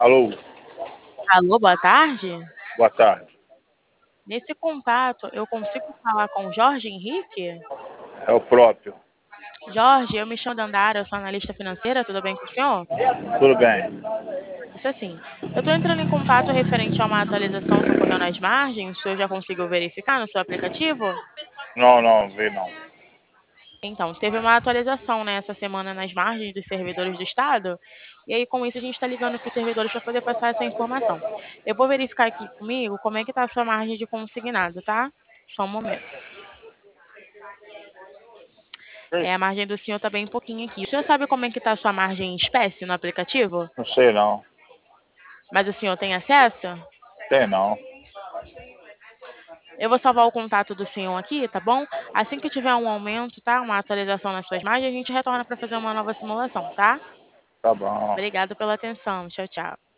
Alô, Alô, boa tarde. boa tarde. Nesse contato, eu consigo falar com o Jorge Henrique? É o próprio. Jorge, eu me chamo Dandara, eu sou analista financeira, tudo bem com o senhor? Tudo bem? Isso assim, eu estou entrando em contato referente a uma atualização que ocorreu nas margens, o senhor já conseguiu verificar no seu aplicativo? Não, não, vi não. Então, teve uma atualização, né, essa semana nas margens dos servidores do Estado, e aí com isso a gente está ligando para os servidores para poder passar essa informação. Eu vou verificar aqui comigo como é que está a sua margem de consignado, tá? Só um momento. A margem do senhor está bem pouquinho aqui. O senhor sabe como é que está a sua margem em espécie no aplicativo? Não sei não. Mas o senhor tem acesso? Tem não. Eu vou salvar o contato do senhor aqui, tá bom? Assim que tiver um aumento, tá? Uma atualização nas suas margens, a gente retorna para fazer uma nova simulação, tá? Tá bom. Obrigado pela atenção. Tchau, tchau.